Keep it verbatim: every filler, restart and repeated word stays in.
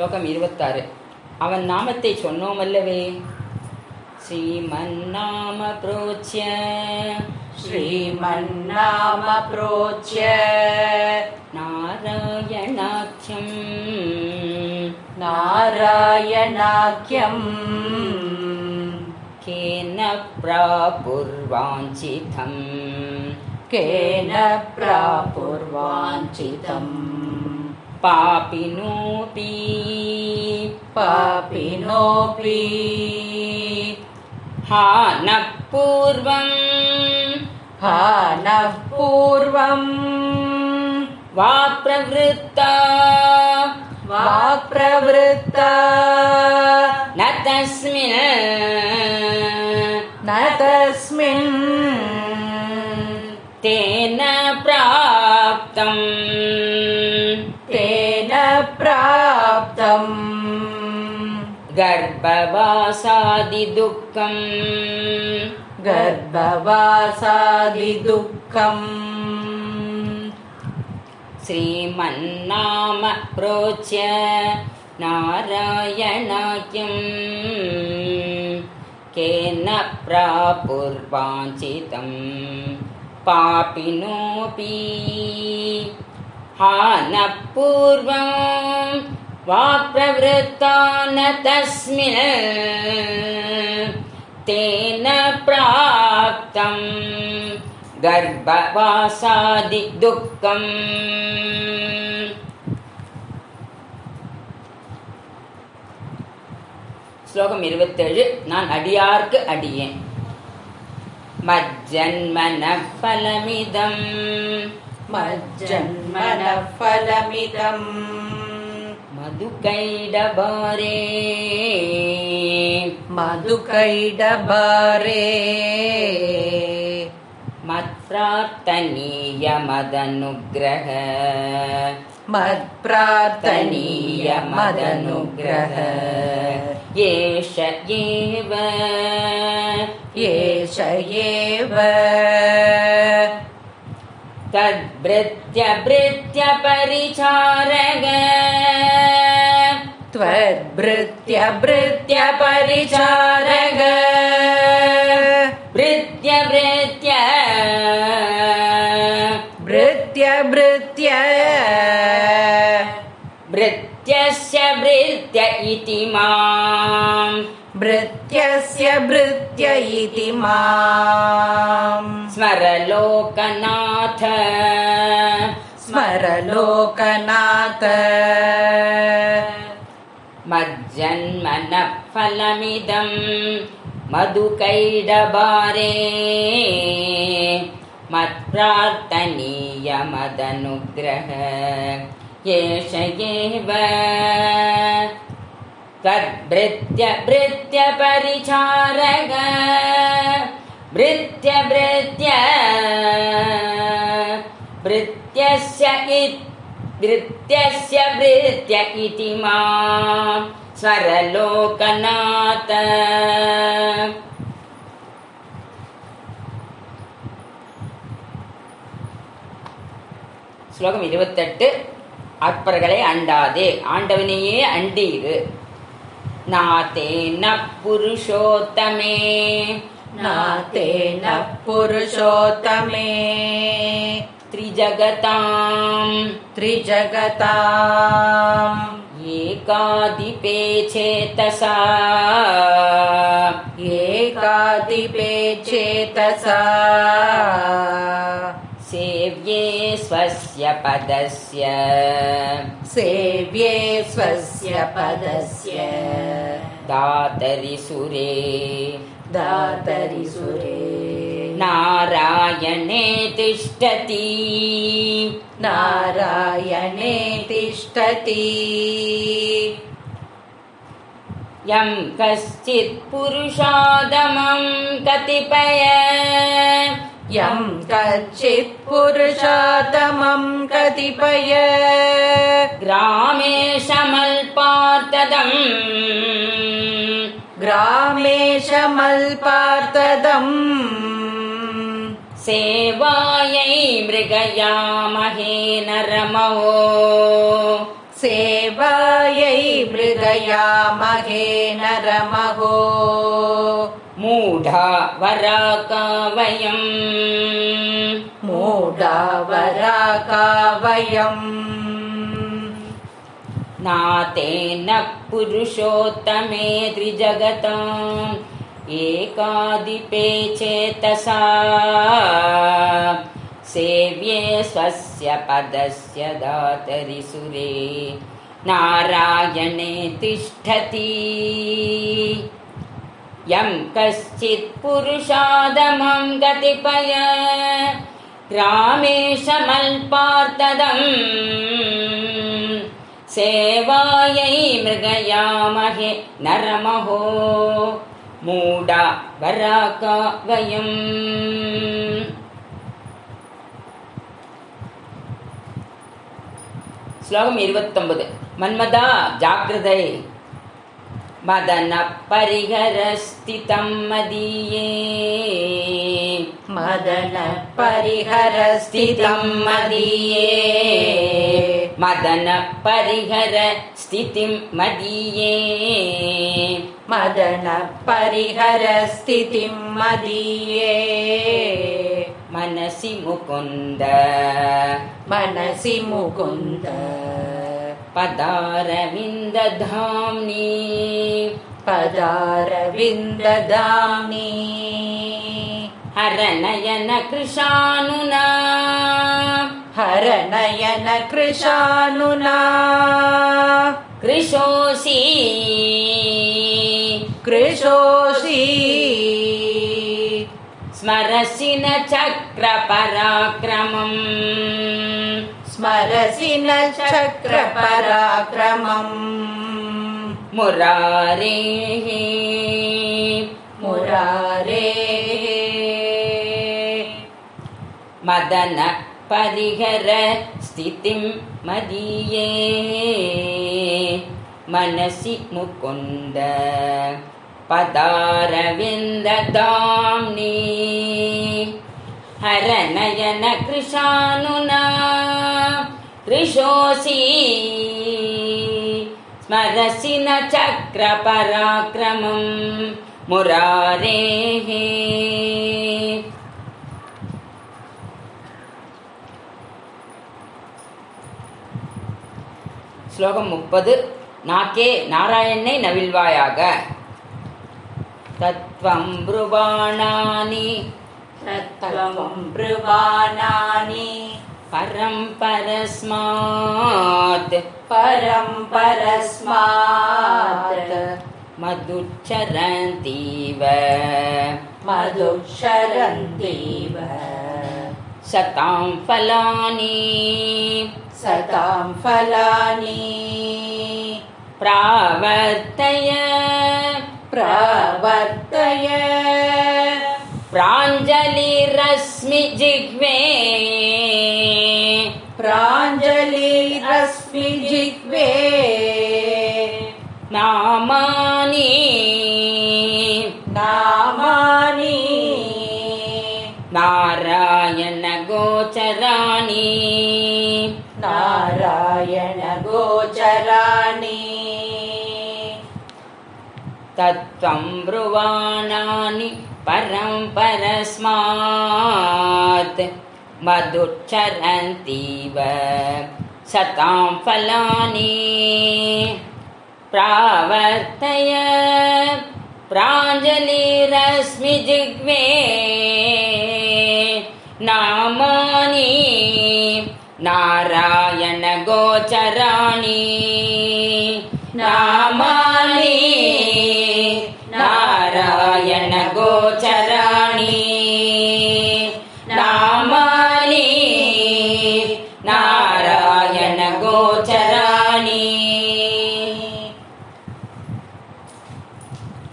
ஸ்லோகம் இருபத்தாறு. அவன் நாமத்தை சொன்னோமல்லவே. ஸ்ரீமன்னாம ப்ரோச்ய ஸ்ரீமன்னாம ப்ரோச்ய நாராயணாக்யம் நாராயணாக்யம் கேன ப்ராபுர்வாஞ்சிதம் கேன ப்ராபுர்வாஞ்சிதம் பாபினோபி பாபினோபி ஹான பூர்வம் ஹான பூர்வம் வா பிரவృத்தா வா பிரவృத்தா ந தஸ்மின் ந தஸ்மின் தேன ப்ராப்தம் தேன ப்ராப்தம் கர்ப்பவாசாதி துக்கம் கர்ப்பவாசாதி துக்கம் ஸ்ரீமன்னாம ப்ரோச்ய நாராயணாக்யம் கேன ப்ராபுர்வாஞ்சிதம் பாபினோபி ஹான பூர்வம் வா பிரவృத்தா ந தஸ்மின் தேன ப்ராப்தம் கர்ப்பவாசாதி துக்கம். ஸ்லோகம் இருபத்தேழு. நான் அடியார்க்கு அடியேன். மஜ்ஜன்மன பலமிதம் மஜ்ஜன்மன பலமிதம் மதுகைடபாரே மதுகைடபாரே மத்ப்ரார்த்தனீய மதனுக்ரஹ மத்ப்ரார்த்தனீய மதனுக்ரஹ ஏஷ ஏவ ஏஷ ஏவ தத்ப்ருத்ய ப்ருத்ய பரிசாரக த்வத்ப்ருத்ய ப்ருத்ய பரிசாரக ப்ருத்ய ப்ருத்ய ப்ருத்ய ப்ருத்ய ப்ருத்யஸ்ய ப்ருத்ய இதி மாம் ப்ருத்யஸ்ய ப்ருத்ய இதி மாம் ஸ்மர லோகநாத ஸ்மர லோகநாத மஜ்ஜன்மன பலமிதம் மதுகைடபாரே மத்ப்ரார்த்தனீய மதனுக்ரஹ ஏஷ ஏவ தத்ப்ருத்ய ப்ருத்ய பரிசாரக ப்ருத்ய ப்ருத்ய ப்ருத்யஸ்ய இத் ப்ருத்யஸ்ய ப்ருத்ய இதி மாம் ஸ்மர லோகநாத. ஸ்லோகம் இருபத்தெட்டு. அற்பர்களை அண்டாதே, ஆண்டவனையே அண்டீரு. நாதேன புருஷோத்தமே நாதேன புருஷோத்தமே த்ரிஜகதாம் த்ரிஜகதாம் ஏகாதிபே சேதசா ஏகாதிபே சேதசா சேவ்யே ஸ்வஸ்ய பதஸ்ய சேவ்யே ஸ்வஸ்ய பதஸ்ய தாதரி சுரே தாதரி சுரே நாராயணே திஷ்டதி நாராயணே திஷ்டதி யம் கஷ்சித் புருஷாதமம் கதிபய யம் கச்சித் புருஷாதமம் கதிபய கிராமேஷமல்பார்த்ததம் கிராமேஷமல்பார்த்ததம் சேவாயை மிருகயாமஹே நரமோ सेवायै मृगयामहे नरमहो मूढा वराका वयम् मूढा वराका वयम् नातेन पुरुषोत्तमे त्रिजगताम् एकाधिपे चेतसा सेव्ये स्वस्य पदस्य दातरि सुरे नारायणे तिष्ठति यं कश्चित् पुरुषादमं गतिपय ग्रामेशमल्पार्तदम् सेवायै मृगयामहे नरमहो मूढा वराका वयम्. ஸ்லோகம் இருபத்தொன்பது. மன்மதா ஜாக்கிரதை, மதன பரிஹர ஸ்திதம் மதியே மதன பரிஹர ஸ்திதம் மதியே மதன பரிஹர ஸ்திதிம் மதியே மதன பரிஹர ஸ்திதிம் மதியே மனசி முகுந்த மனசி முகுந்த பதாரவிந்த தாம்னி பதாரவிந்த தாம்னி ஹரநயன கிருஷானுனா ஹரநயன கிருஷானுனா கிருஷோசி கிருஷோசி ஸ்மரசின சக்ர பராக்கிரமம் ஸ்மரசின சக்ர பராக்கிரமம் முராரே முராரே மதன பரிஹர ஸ்திதிம் மதியே மனசி முகுந்த பதாரவிந்த தாம்னி ஹரநயன கிருஷானுனா கிருஷோசி ஸ்மரசின சக்ர பராக்கிரமம் முராரே. ஸ்லோகம் முப்பது. நாக்கே நாராயணனை நவில்வாயாக. தத்வம் ப்ருவாணானி தத்வம் ப்ருவாணானி பரம் பரஸ்மாத் பரம் பரஸ்மாத் மதுச்சரந்தீவ மதுஷரந்தீவ சதாம் ஃபலானி சதாம் ஃபலானி பிராவர்த்தய பிரவர்த்தய பிராஞ்சலிரஸ்மி ஜிஹ்வே பிராஞ்சலிரஸ்மி ஜிஹ்வே நாமானி நாமானி நாராயண கோச்சராணி நாராயண கோச்சராணி தத்வம் ப்ருவாணானி பரம் பரஸ்மாத் மதுச்சரந்தீவ சதாம் ஃபலானி பிராவர்த்தய பிராஞ்சலிரஸ்மி ஜிஹ்வே நாமானி நாராயண கோச்சராணி நாமானி